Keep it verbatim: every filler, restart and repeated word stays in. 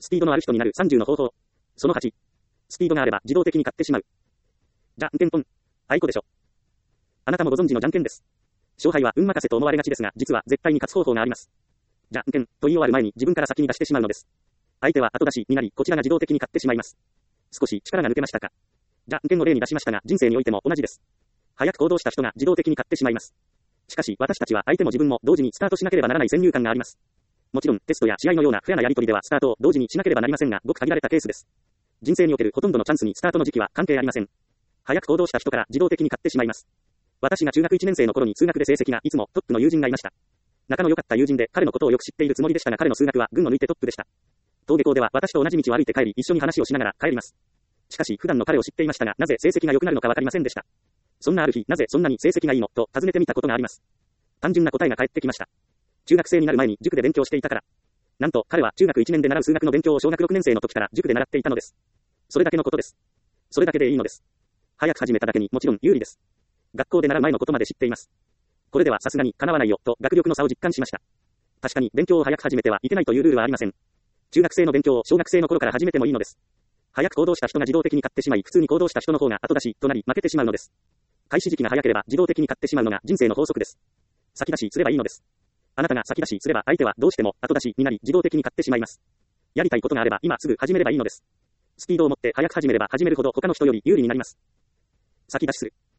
スピードのある人になるさんじゅうの方法。そのはち。スピードがあれば自動的に勝ってしまう。じゃんけんぽん。あいこでしょ。あなたもご存知のじゃんけんです。勝敗は運任せと思われがちですが、実は絶対に勝つ方法があります。じゃんけんと言い終わる前に自分から先に出してしまうのです。相手は後出しになり、こちらが自動的に勝ってしまいます。少し力が抜けましたか。じゃんけんの例に出しましたが、人生においても同じです。早く行動した人が自動的に勝ってしまいます。しかし、私たちは相手も自分も同時にスタートしなければならない先入観があります。もちろん、テストや試合のようなフェアなやり取りではスタートを同時にしなければなりませんが、ごく限られたケースです。人生におけるほとんどのチャンスにスタートの時期は関係ありません。早く行動した人から自動的に勝ってしまいます。私が中学いちねん生の頃に数学で成績がいつもトップの友人がいました。仲の良かった友人で彼のことをよく知っているつもりでしたが、彼の数学は群を抜いてトップでした。登下校では私と同じ道を歩いて帰り、一緒に話をしながら帰ります。しかし、普段の彼を知っていましたが、なぜ成績が良くなるのかわかりませんでした。そんなある日、なぜそんなに成績がいいのと尋ねてみたことがあります。単純な答えが返ってきました。中学生になる前に塾で勉強していたから。なんと、彼は中学いちねんで習う数学の勉強を小学ろくねん生の時から塾で習っていたのです。それだけのことです。それだけでいいのです。早く始めただけにもちろん有利です。学校で習う前のことまで知っています。これではさすがに叶わないよと学力の差を実感しました。確かに勉強を早く始めてはいけないというルールはありません。中学生の勉強を小学生の頃から始めてもいいのです。早く行動した人が自動的に勝ってしまい、普通に行動した人の方が後出しとなり負けてしまうのです。開始時期が早ければ自動的に勝ってしまうのが人生の法則です。先出しすればいいのです。あなたが先出しすれば相手はどうしても後出しになり自動的に勝ってしまいます。やりたいことがあれば今すぐ始めればいいのです。スピードを持って早く始めれば始めるほど他の人より有利になります。先出しする。